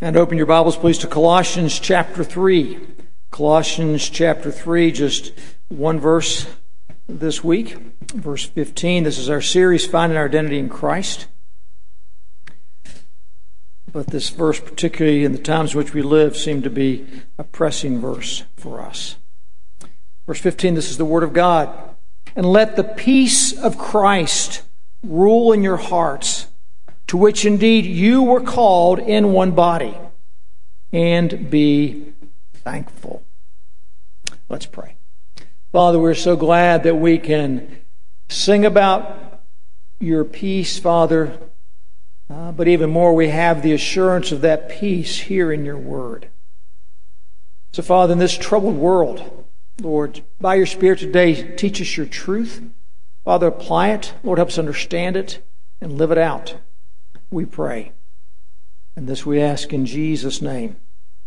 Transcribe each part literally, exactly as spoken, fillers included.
And open your Bibles, please, to Colossians chapter three. Colossians chapter three, just one verse this week, verse fifteen. This is our series, Finding Our Identity in Christ. But this verse, particularly in the times in which we live, seemed to be a pressing verse for us. Verse fifteen, this is the Word of God. And let the peace of Christ rule in your hearts, to which indeed you were called in one body, and be thankful. Let's pray. Father, we're so glad that we can sing about your peace, Father, uh, but even more, we have the assurance of that peace here in your word. So, Father, in this troubled world, Lord, by your Spirit today, teach us your truth. Father, apply it. Lord, help us understand it and live it out. We pray. And this we ask in Jesus' name.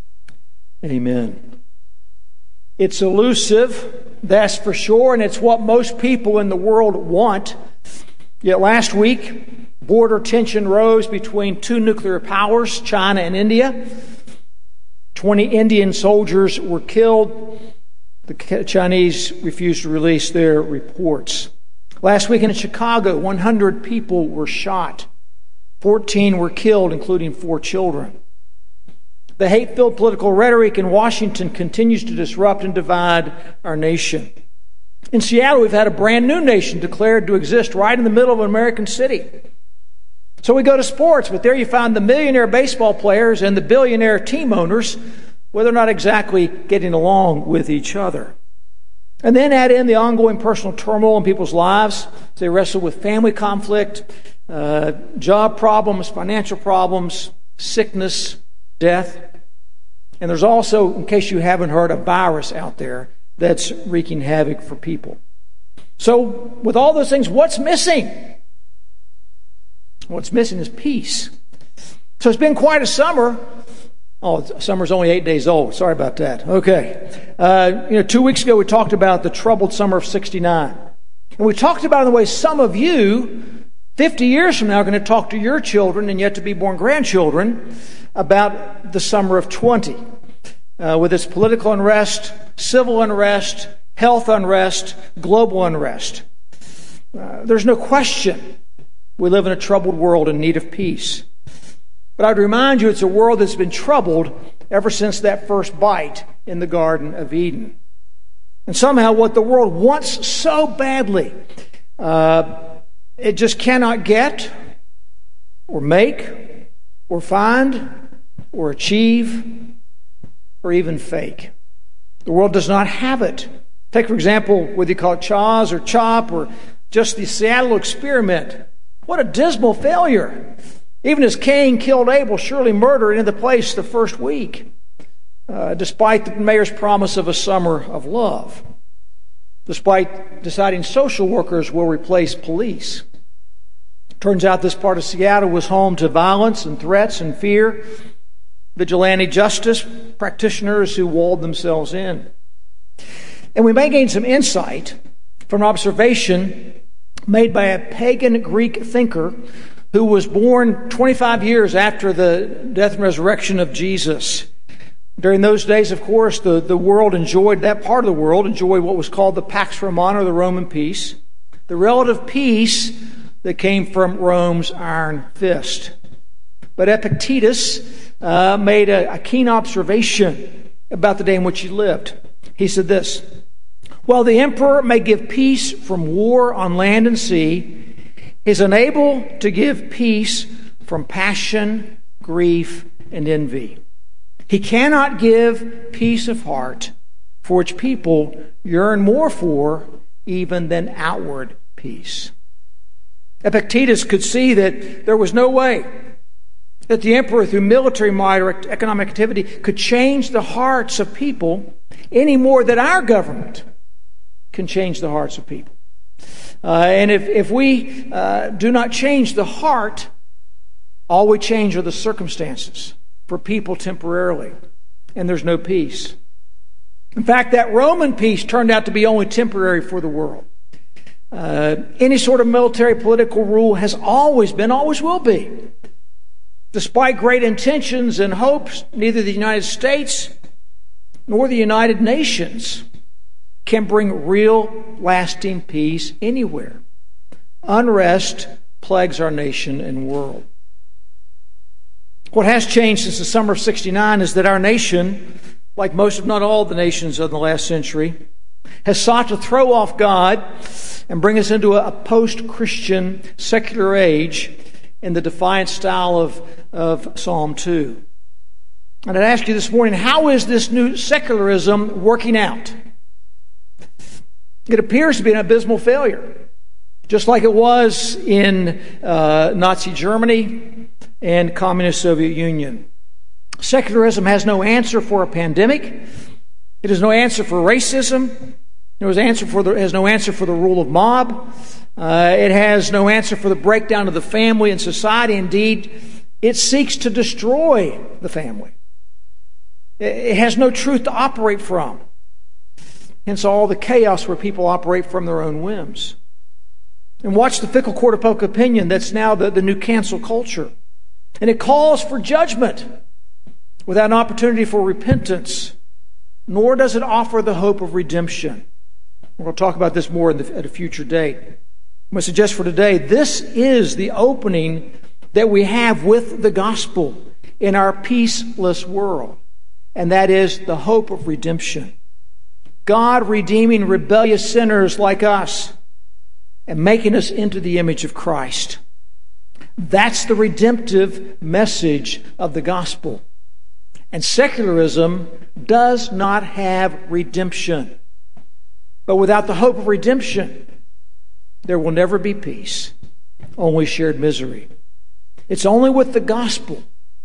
Amen. It's elusive, that's for sure, and it's what most people in the world want. Yet last week, border tension rose between two nuclear powers, China and India. Twenty Indian soldiers were killed. The Chinese refused to release their reports. Last week in Chicago, one hundred people were shot. fourteen were killed, including four children. The hate-filled political rhetoric in Washington continues to disrupt and divide our nation. In Seattle, we've had a brand new nation declared to exist right in the middle of an American city. So we go to sports, but there you find the millionaire baseball players and the billionaire team owners, well, they're not exactly getting along with each other. And then add in the ongoing personal turmoil in people's lives as they wrestle with family conflict, uh, job problems, financial problems, sickness, death. And there's also, in case you haven't heard, a virus out there that's wreaking havoc for people. So, with all those things, what's missing? What's missing is peace. So it's been quite a summer. Oh, summer's only eight days old. Sorry about that. Okay. Uh, you know, two weeks ago we talked about the troubled summer of sixty-nine. And we talked about in the way some of you, fifty years from now, are going to talk to your children and yet to be born grandchildren about the summer of twenty. Uh, with its political unrest, civil unrest, health unrest, global unrest. Uh, there's no question we live in a troubled world in need of peace. But I'd remind you, it's a world that's been troubled ever since that first bite in the Garden of Eden. And somehow what the world wants so badly, uh, it just cannot get or make or find or achieve or even fake. The world does not have it. Take, for example, whether you call it CHOZ or CHOP or just the Seattle experiment. What a dismal failure. Even as Cain killed Abel, surely murder into place the first week, uh, despite the mayor's promise of a summer of love, despite deciding social workers will replace police. Turns out this part of Seattle was home to violence and threats and fear, vigilante justice practitioners who walled themselves in. And we may gain some insight from an observation made by a pagan Greek thinker who was born twenty-five years after the death and resurrection of Jesus. During those days, of course, the, the world enjoyed, that part of the world enjoyed what was called the Pax Romana, or the Roman peace, the relative peace that came from Rome's iron fist. But Epictetus uh, made a, a keen observation about the day in which he lived. He said this: while the emperor may give peace from war on land and sea, he is unable to give peace from passion, grief, and envy. He cannot give peace of heart, for which people yearn more for even than outward peace. Epictetus could see that there was no way that the emperor, through military might or economic activity, could change the hearts of people any more than our government can change the hearts of people. Uh, and if, if we uh, do not change the heart, all we change are the circumstances for people temporarily, and there's no peace. In fact, that Roman peace turned out to be only temporary for the world. Uh, any sort of military political rule has always been, always will be, Despite great intentions and hopes, neither the United States nor the United Nations can bring real, lasting peace anywhere. Unrest plagues our nation and world. What has changed since the summer of sixty-nine is that our nation, like most if not all the nations of the last century, has sought to throw off God and bring us into a post-Christian secular age in the defiant style of, of Psalm two. And I'd ask you this morning, how is this new secularism working out? It appears to be an abysmal failure, just like it was in uh, Nazi Germany and Communist Soviet Union. Secularism has no answer for a pandemic. It has no answer for racism. It has, answer for the, has no answer for the rule of mob. Uh, it has no answer for the breakdown of the family and society. Indeed, it seeks to destroy the family. It has no truth to operate from. Hence all the chaos where people operate from their own whims. And watch the fickle court of public opinion that's now the, the new cancel culture. And it calls for judgment without an opportunity for repentance, nor does it offer the hope of redemption. We're going to talk about this more in the, at a future date. I'm going to suggest for today, this is the opening that we have with the gospel in our peaceless world, and that is the hope of redemption. God redeeming rebellious sinners like us and making us into the image of Christ. That's the redemptive message of the gospel. And secularism does not have redemption. But without the hope of redemption, there will never be peace, only shared misery. It's only with the gospel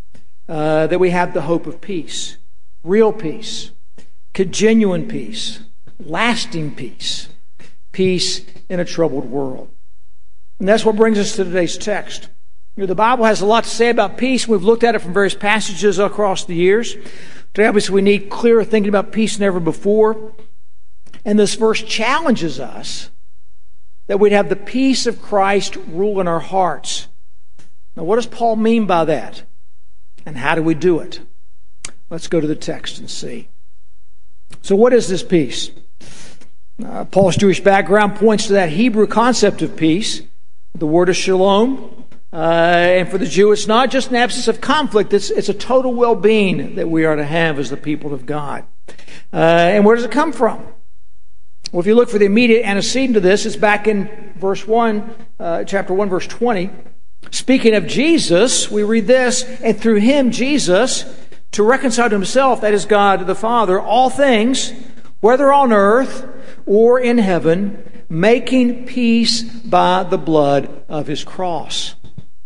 uh, that we have the hope of peace, real peace, genuine peace, lasting peace, peace in a troubled world. And that's what brings us to today's text. You know, the Bible has a lot to say about peace. We've looked at it from various passages across the years. Today, obviously, we need clearer thinking about peace than ever before. And this verse challenges us that we'd have the peace of Christ rule in our hearts. Now, what does Paul mean by that? And how do we do it? Let's go to the text and see. So what is this peace? Uh, Paul's Jewish background points to that Hebrew concept of peace. The word is shalom. Uh, and for the Jew, it's not just an absence of conflict. It's, it's a total well-being that we are to have as the people of God. Uh, and where does it come from? Well, if you look for the immediate antecedent to this, it's back in verse one, uh, chapter one, verse twenty. Speaking of Jesus, we read this, and through him, Jesus, to reconcile to himself, that is God the Father, all things, whether on earth or in heaven, making peace by the blood of his cross.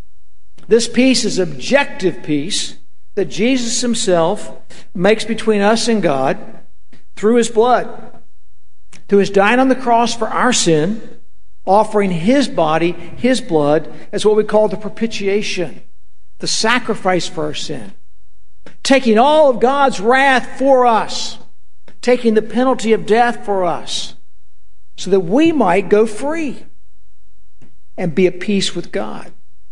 This peace is objective peace that Jesus himself makes between us and God through his blood, through his dying on the cross for our sin, offering his body, his blood, as what we call the propitiation, the sacrifice for our sin, taking all of God's wrath for us, taking the penalty of death for us, so that we might go free and be at peace with God.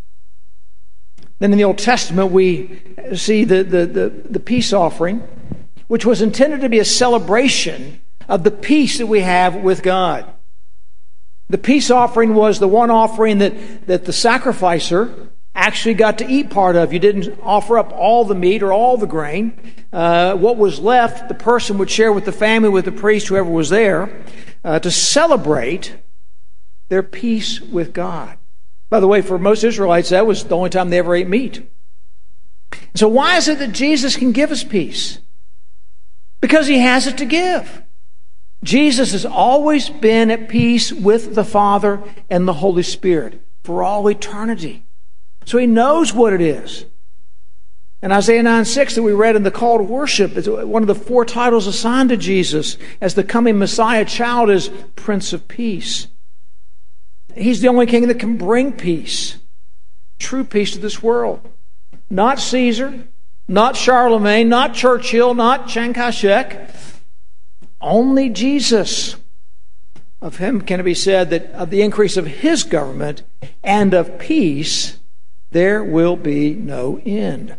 Then in the Old Testament, we see the, the, the, the peace offering, which was intended to be a celebration of the peace that we have with God. The peace offering was the one offering that, that the sacrificer actually got to eat part of. You didn't offer up all the meat or all the grain. Uh, what was left, the person would share with the family, with the priest, whoever was there, uh, to celebrate their peace with God. By the way, for most Israelites, that was the only time they ever ate meat. So why is it that Jesus can give us peace? Because he has it to give. Jesus has always been at peace with the Father and the Holy Spirit for all eternity. So he knows what it is. And Isaiah nine six that we read in the call to worship is one of the four titles assigned to Jesus as the coming Messiah child is Prince of Peace. He's the only king that can bring peace, true peace to this world. Not Caesar, not Charlemagne, not Churchill, not Chiang Kai-shek. Only Jesus. Of him can it be said that of the increase of his government and of peace, there will be no end.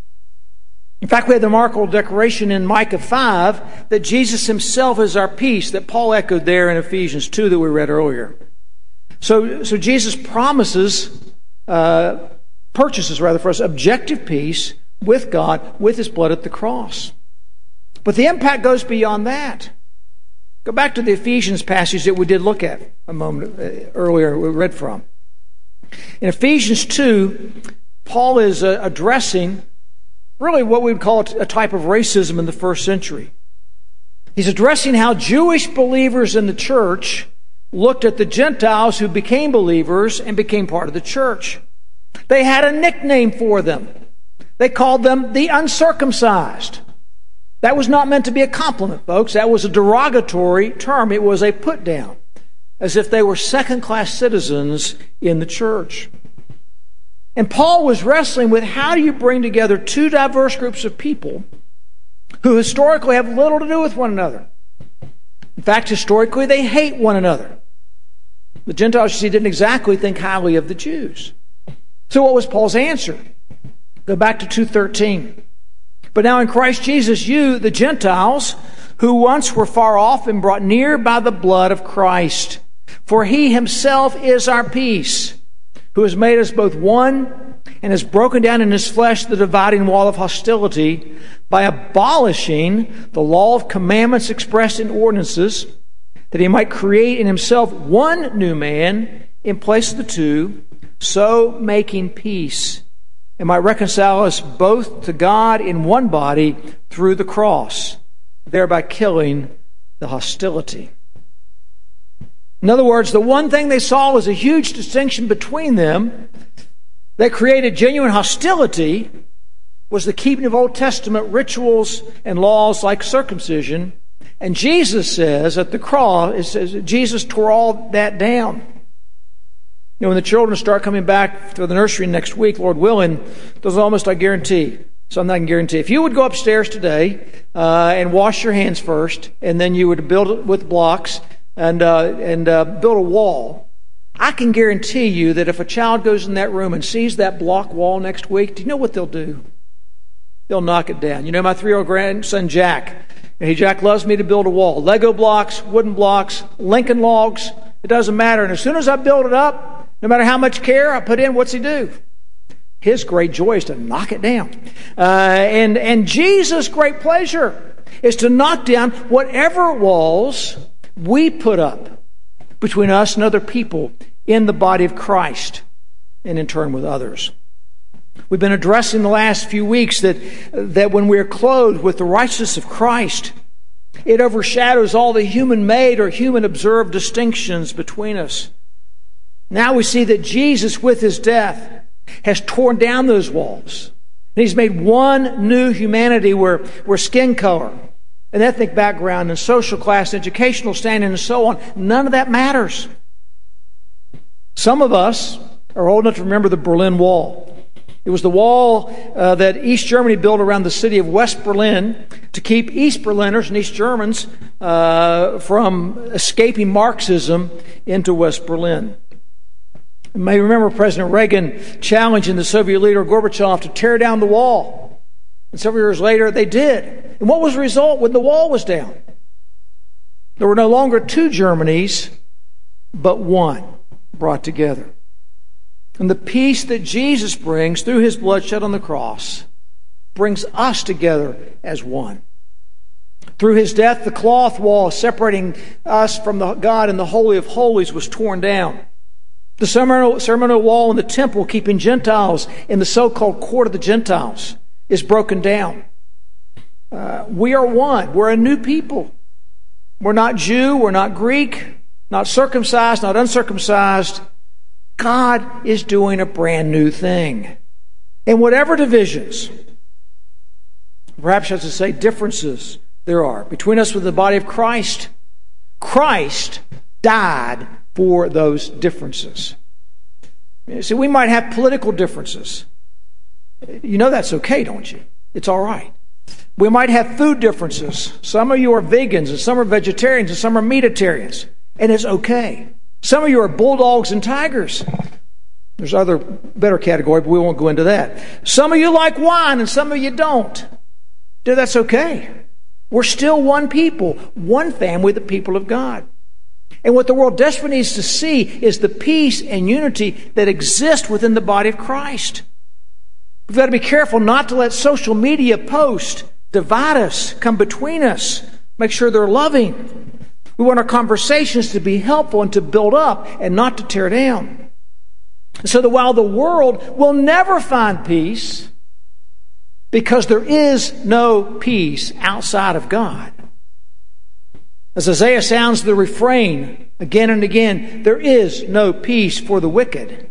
In fact, we have the remarkable declaration in Micah five that Jesus himself is our peace, that Paul echoed there in Ephesians two that we read earlier. So, so Jesus promises, uh, purchases rather for us, objective peace with God, with his blood at the cross. But the impact goes beyond that. Go back to the Ephesians passage that we did look at a moment earlier, we read from. In Ephesians two, Paul is uh, addressing really what we would call a type of racism in the first century. He's addressing how Jewish believers in the church looked at the Gentiles who became believers and became part of the church. They had a nickname for them. They called them the uncircumcised. That was not meant to be a compliment, folks. That was a derogatory term. It was a put down, as if they were second-class citizens in the church. And Paul was wrestling with how do you bring together two diverse groups of people who historically have little to do with one another. In fact, historically, they hate one another. The Gentiles, you see, didn't exactly think highly of the Jews. So what was Paul's answer? Go back to two thirteen. But now in Christ Jesus, you, the Gentiles, who once were far off, and brought near by the blood of Christ. For he himself is our peace, who has made us both one, and has broken down in his flesh the dividing wall of hostility, by abolishing the law of commandments expressed in ordinances, that he might create in himself one new man in place of the two, so making peace, and might reconcile us both to God in one body through the cross, thereby killing the hostility. In other words, the one thing they saw was a huge distinction between them that created genuine hostility was the keeping of Old Testament rituals and laws like circumcision. And Jesus says at the cross, it says Jesus tore all that down. You know, when the children start coming back to the nursery next week, Lord willing, those are almost, I guarantee. So I'm not going to guarantee. If you would go upstairs today uh, and wash your hands first, and then you would build it with blocks and uh, and uh, build a wall, I can guarantee you that if a child goes in that room and sees that block wall next week, do you know what they'll do? They'll knock it down. You know, my three-year-old grandson, Jack, hey, Jack loves me to build a wall. Lego blocks, wooden blocks, Lincoln logs, it doesn't matter. And as soon as I build it up, no matter how much care I put in, what's he do? His great joy is to knock it down. Uh, and, and Jesus' great pleasure is to knock down whatever walls we put up between us and other people in the body of Christ, and in turn with others. We've been addressing the last few weeks that, that when we're clothed with the righteousness of Christ, it overshadows all the human-made or human-observed distinctions between us. Now we see that Jesus, with his death, has torn down those walls. And he's made one new humanity where, where skin color and ethnic background and social class, educational standing, and so on, none of that matters. Some of us are old enough to remember the Berlin Wall. It was the wall uh, that East Germany built around the city of West Berlin to keep East Berliners and East Germans uh, from escaping Marxism into West Berlin. You may remember President Reagan challenging the Soviet leader Gorbachev to tear down the wall. And several years later, they did. And what was the result when the wall was down? There were no longer two Germanys, but one brought together. And the peace that Jesus brings through his blood shed on the cross brings us together as one. Through his death, the cloth wall separating us from the God in the Holy of Holies was torn down. The ceremonial, ceremonial wall in the temple keeping Gentiles in the so-called court of the Gentiles is broken down. Uh, we are one. We're a new people. We're not Jew. We're not Greek. Not circumcised. Not uncircumcised. God is doing a brand new thing. And whatever divisions, perhaps I should say differences there are between us with the body of Christ, Christ died for those differences. See, we might have political differences. You know that's okay, don't you? It's all right. We might have food differences. Some of you are vegans, and some are vegetarians, and some are meatitarians. And it's okay. Some of you are bulldogs and tigers. There's other better category, but we won't go into that. Some of you like wine and some of you don't. Dude, that's okay. We're still one people, one family, the people of God. And what the world desperately needs to see is the peace and unity that exist within the body of Christ. We've got to be careful not to let social media posts divide us, come between us, make sure they're loving. We want our conversations to be helpful and to build up and not to tear down. So that while the world will never find peace, because there is no peace outside of God. As Isaiah sounds the refrain again and again, there is no peace for the wicked.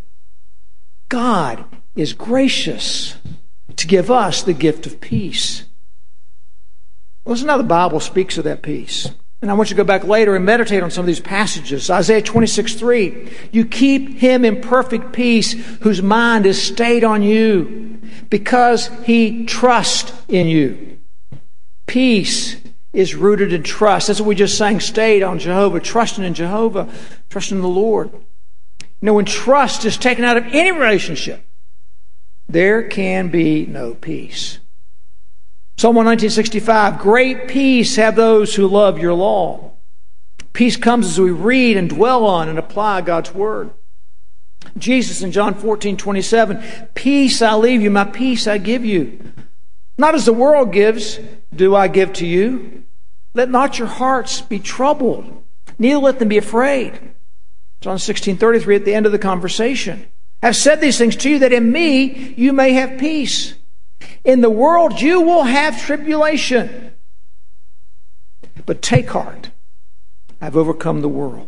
God is gracious to give us the gift of peace. Listen how the Bible speaks of that peace. And I want you to go back later and meditate on some of these passages. Isaiah twenty-six three. You keep him in perfect peace whose mind is stayed on you because he trusts in you. Peace is rooted in trust. That's what we just sang, stayed on Jehovah, trusting in Jehovah, trusting in the Lord. You know, when trust is taken out of any relationship, there can be no peace. Psalm one nineteen sixty-five, great peace have those who love your law. Peace comes as we read and dwell on and apply God's word. Jesus in John fourteen twenty-seven, peace I leave you, my peace I give you. Not as the world gives, do I give to you. Let not your hearts be troubled, neither let them be afraid. John sixteen thirty-three at the end of the conversation. I've said these things to you that in me you may have peace. In the world you will have tribulation. But take heart. I've overcome the world.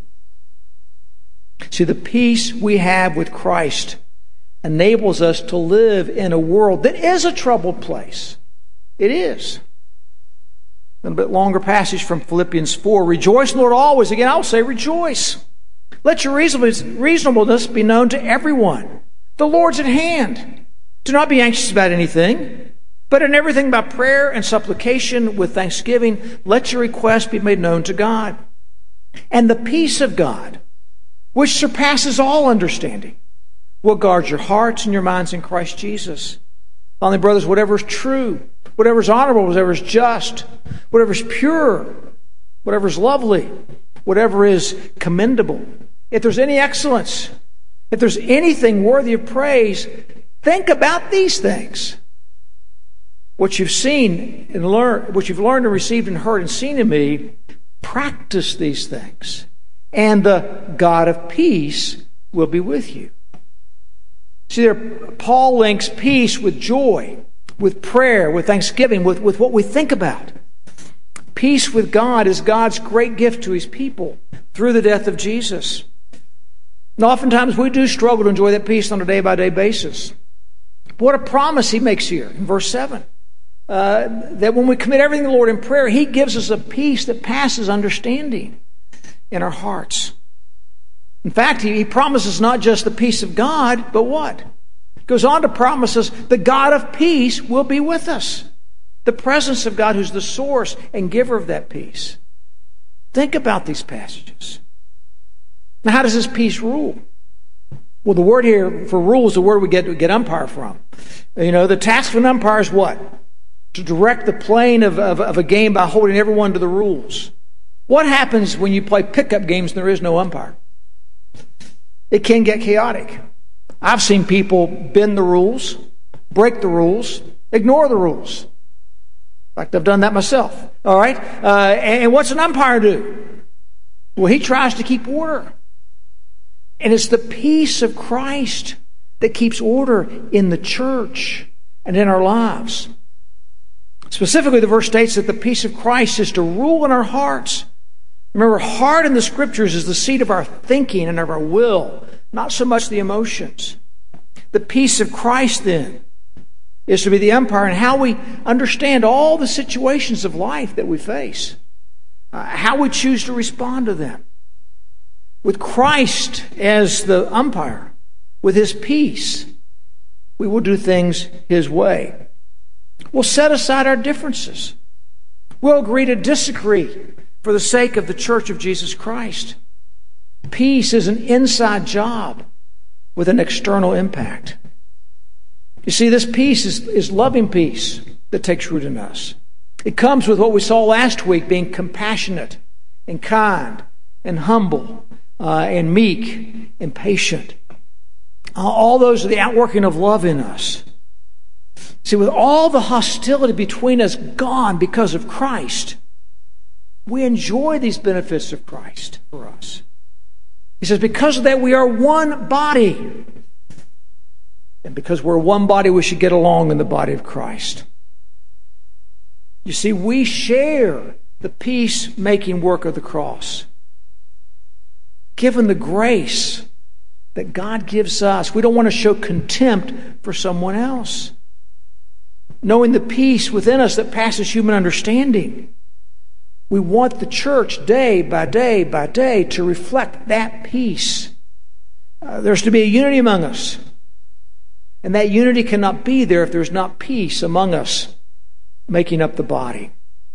See, the peace we have with Christ enables us to live in a world that is a troubled place. It is. A little bit longer passage from Philippians four. Rejoice in the Lord always. Again, I'll say rejoice. Let your reasonableness be known to everyone. The Lord's at hand. Do not be anxious about anything, but in everything by prayer and supplication with thanksgiving, let your requests be made known to God. And the peace of God, which surpasses all understanding, will guard your hearts and your minds in Christ Jesus. Finally, brothers, whatever is true, whatever is honorable, whatever is just, whatever is pure, whatever is lovely, whatever is commendable, if there's any excellence, if there's anything worthy of praise, think about these things. What you've seen and learned, what you've learned and received and heard and seen in me, practice these things. And the God of peace will be with you. See there, Paul links peace with joy, with prayer, with thanksgiving, with, with what we think about. Peace with God is God's great gift to his people through the death of Jesus. And oftentimes we do struggle to enjoy that peace on a day-by-day basis. What a promise he makes here in verse seven. Uh, that when we commit everything to the Lord in prayer, he gives us a peace that passes understanding in our hearts. In fact, he, he promises not just the peace of God, but what? He goes on to promise us the God of peace will be with us. The presence of God who's the source and giver of that peace. Think about these passages. Now, how does this peace rule? Well, the word here for rule is the word we get, we get umpire from. You know, the task of an umpire is what? To direct the playing of, of, of a game by holding everyone to the rules. What happens when you play pickup games and there is no umpire? It can get chaotic. I've seen people bend the rules, break the rules, ignore the rules. In fact, I've done that myself. All right? Uh, and what's an umpire do? Well, he tries to keep order. And it's the peace of Christ that keeps order in the church and in our lives. Specifically, the verse states that the peace of Christ is to rule in our hearts. Remember, heart in the Scriptures is the seat of our thinking and of our will, not so much the emotions. The peace of Christ, then, is to be the umpire in how we understand all the situations of life that we face, uh, how we choose to respond to them. With Christ as the umpire, with his peace, we will do things his way. We'll set aside our differences. We'll agree to disagree for the sake of the church of Jesus Christ. Peace is an inside job with an external impact. You see, this peace is, is loving peace that takes root in us. It comes with what we saw last week, being compassionate and kind and humble uh, and meek and patient. Uh, all those are the outworking of love in us. See, with all the hostility between us gone because of Christ, we enjoy these benefits of Christ for us. He says, because of that, we are one body. And because we're one body, we should get along in the body of Christ. You see, we share the peace-making work of the cross. Given the grace that God gives us, we don't want to show contempt for someone else. Knowing the peace within us that passes human understanding, we want the church day by day by day to reflect that peace. Uh, there's to be a unity among us. And that unity cannot be there if there's not peace among us, making up the body.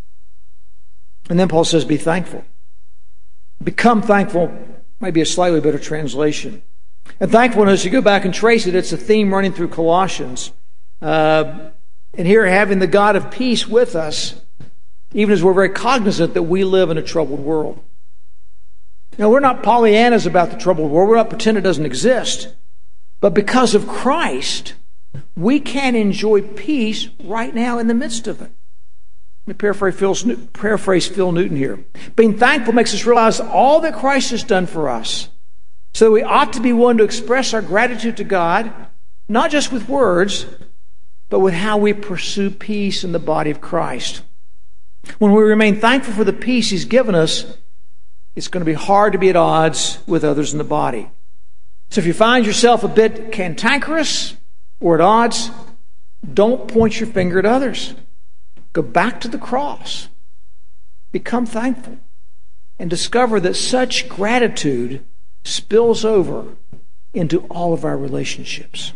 And then Paul says, be thankful. Become thankful might be a slightly better translation. And thankfulness, you go back and trace it, it's a theme running through Colossians. Uh, and here, having the God of peace with us, even as we're very cognizant that we live in a troubled world. Now, we're not Pollyannas about the troubled world. We're not pretending it doesn't exist. But because of Christ, we can enjoy peace right now in the midst of it. Let me paraphrase Phil, paraphrase Phil Newton here. Being thankful makes us realize all that Christ has done for us. So that we ought to be willing to express our gratitude to God, not just with words, but with how we pursue peace in the body of Christ. When we remain thankful for the peace He's given us, it's going to be hard to be at odds with others in the body. So if you find yourself a bit cantankerous or at odds, don't point your finger at others. Go back to the cross. Become thankful. And discover that such gratitude spills over into all of our relationships.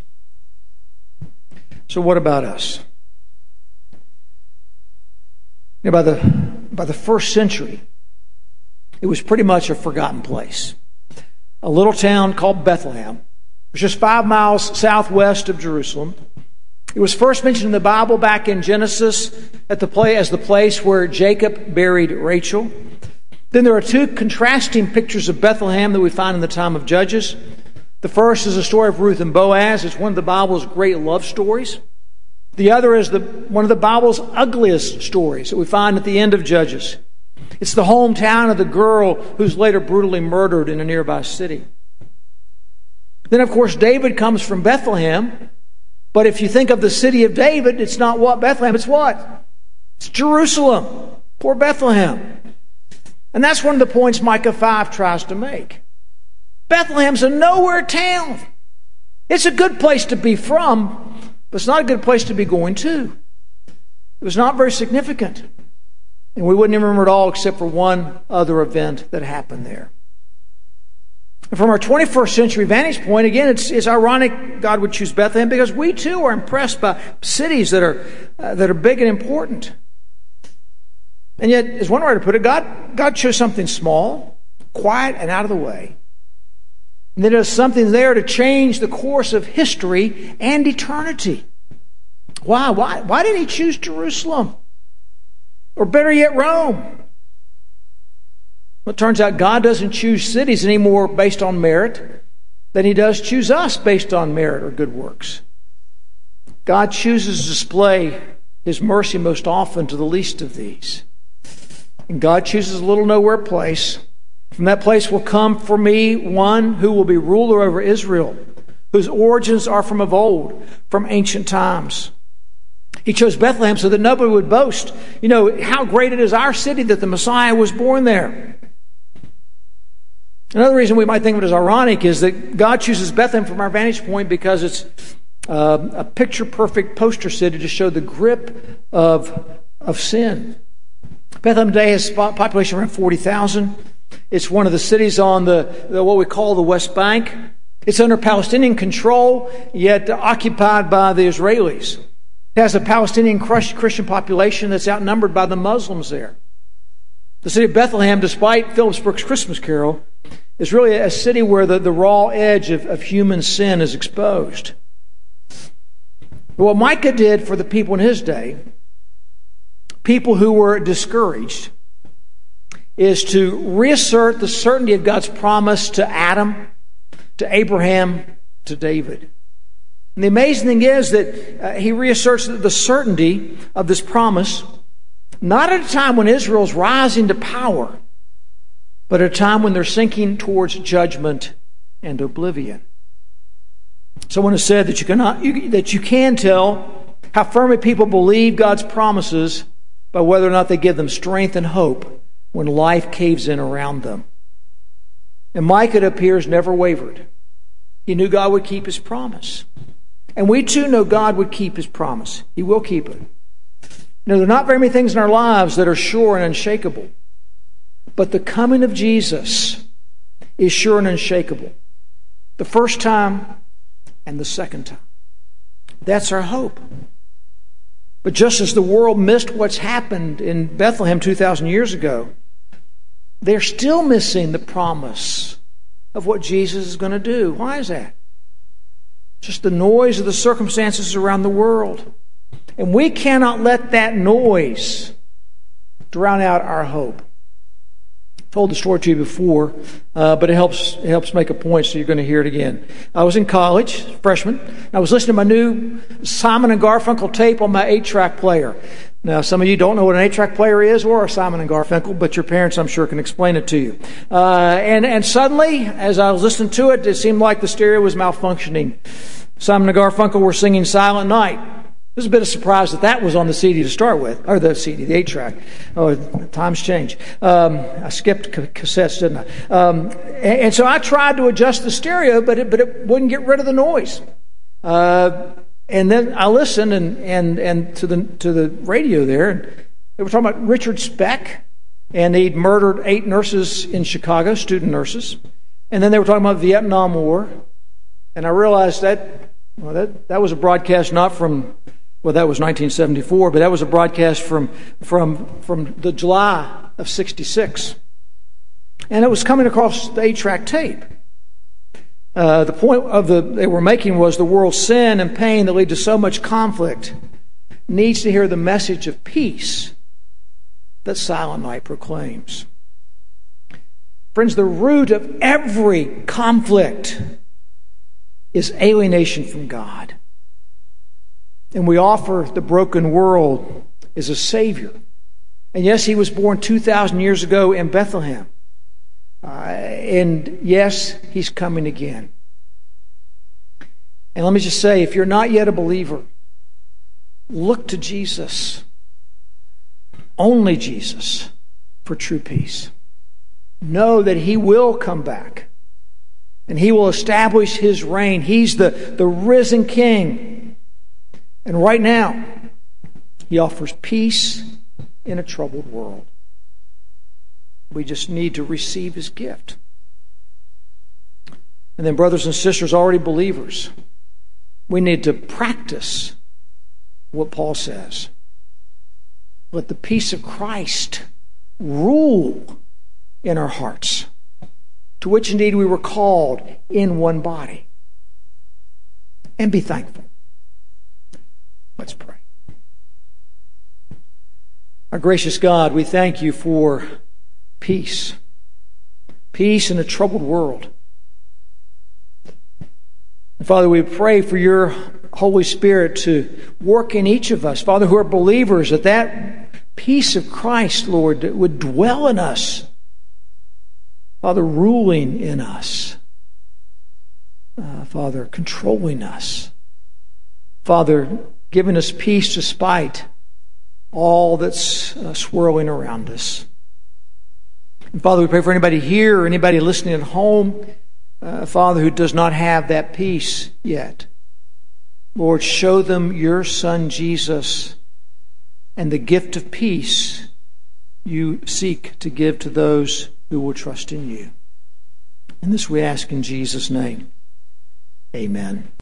So what about us? You know, by the, by the first century, it was pretty much a forgotten place. A little town called Bethlehem. It was just five miles southwest of Jerusalem. It was first mentioned in the Bible back in Genesis at the play, as the place where Jacob buried Rachel. Then there are two contrasting pictures of Bethlehem that we find in the time of Judges. The first is the story of Ruth and Boaz. It's one of the Bible's great love stories. The other is the, one of the Bible's ugliest stories that we find at the end of Judges. It's the hometown of the girl who's later brutally murdered in a nearby city. Then, of course, David comes from Bethlehem. But if you think of the city of David, it's not what Bethlehem, it's what? It's Jerusalem. Poor Bethlehem. And that's one of the points Micah five tries to make. Bethlehem's a nowhere town. It's a good place to be from, but it's not a good place to be going to. It was not very significant. And we wouldn't even remember it all except for one other event that happened there. And from our twenty-first century vantage point, again, it's, it's ironic God would choose Bethlehem because we too are impressed by cities that are uh, that are big and important. And yet, as one writer put it, God, God chose something small, quiet, and out of the way. And then there's something there to change the course of history and eternity. Why? Why? Why did He choose Jerusalem? Or better yet, Rome? Well, it turns out God doesn't choose cities anymore based on merit than He does choose us based on merit or good works. God chooses to display His mercy most often to the least of these. And God chooses a little nowhere place. From that place will come for me one who will be ruler over Israel, whose origins are from of old, from ancient times. He chose Bethlehem so that nobody would boast, you know, how great it is our city that the Messiah was born there. Another reason we might think of it as ironic is that God chooses Bethlehem from our vantage point because it's uh, a picture-perfect poster city to show the grip of, of sin. Bethlehem today has a population around forty thousand. It's one of the cities on the, the what we call the West Bank. It's under Palestinian control, yet occupied by the Israelis. It has a Palestinian Christian population that's outnumbered by the Muslims there. The city of Bethlehem, despite Phillips Brooks' Christmas Carol, It's really a city where the, the raw edge of, of human sin is exposed. But what Micah did for the people in his day, people who were discouraged, is to reassert the certainty of God's promise to Adam, to Abraham, to David. And the amazing thing is that uh, he reasserts the certainty of this promise, not at a time when Israel's rising to power, but at a time when they're sinking towards judgment and oblivion. Someone has said that you cannot, you, that you can tell how firmly people believe God's promises by whether or not they give them strength and hope when life caves in around them. And Micah, it appears, never wavered. He knew God would keep His promise. And we too know God would keep His promise. He will keep it. You know, there are not very many things in our lives that are sure and unshakable. But the coming of Jesus is sure and unshakable. The first time and the second time. That's our hope. But just as the world missed what's happened in Bethlehem two thousand years ago, they're still missing the promise of what Jesus is going to do. Why is that? Just the noise of the circumstances around the world. And we cannot let that noise drown out our hope. I told the story to you before, uh, but it helps it helps make a point, so you're going to hear it again. I was in college, freshman. I was listening to my new Simon and Garfunkel tape on my eight-track player. Now, some of you don't know what an eight-track player is or a Simon and Garfunkel, but your parents, I'm sure, can explain it to you. Uh, and, and suddenly, as I was listening to it, it seemed like the stereo was malfunctioning. Simon and Garfunkel were singing Silent Night. It was a bit of a surprise that that was on the C D to start with, or the C D, the eight-track. Oh, times change. Um, I skipped cassettes, didn't I? Um, and, and so I tried to adjust the stereo, but it, but it wouldn't get rid of the noise. Uh, and then I listened and and and to the to the radio there, and they were talking about Richard Speck, and he'd murdered eight nurses in Chicago, student nurses, and then they were talking about the Vietnam War, and I realized that well that that was a broadcast not from. Well, that was nineteen seventy-four, but that was a broadcast from from from the July of sixty-six. And it was coming across the eight-track tape. Uh, the point of the they were making was the world's sin and pain that lead to so much conflict needs to hear the message of peace that Silent Night proclaims. Friends, the root of every conflict is alienation from God. And we offer the broken world as a Savior. And yes, He was born two thousand years ago in Bethlehem. Uh, and yes, He's coming again. And let me just say, if you're not yet a believer, look to Jesus. Only Jesus for true peace. Know that He will come back. And He will establish His reign. He's the, the risen King. And right now, He offers peace in a troubled world. We just need to receive His gift. And then, brothers and sisters, already believers, we need to practice what Paul says. Let the peace of Christ rule in our hearts, to which indeed we were called in one body. And be thankful. Let's pray. Our gracious God, we thank You for peace. Peace in a troubled world. And Father, we pray for Your Holy Spirit to work in each of us, Father, who are believers, that that peace of Christ, Lord, would dwell in us. Father, ruling in us. Uh, Father, controlling us. Father, giving us peace despite all that's uh, swirling around us. And Father, we pray for anybody here or anybody listening at home, uh, Father, who does not have that peace yet. Lord, show them Your Son Jesus and the gift of peace You seek to give to those who will trust in You. And this we ask in Jesus' name. Amen.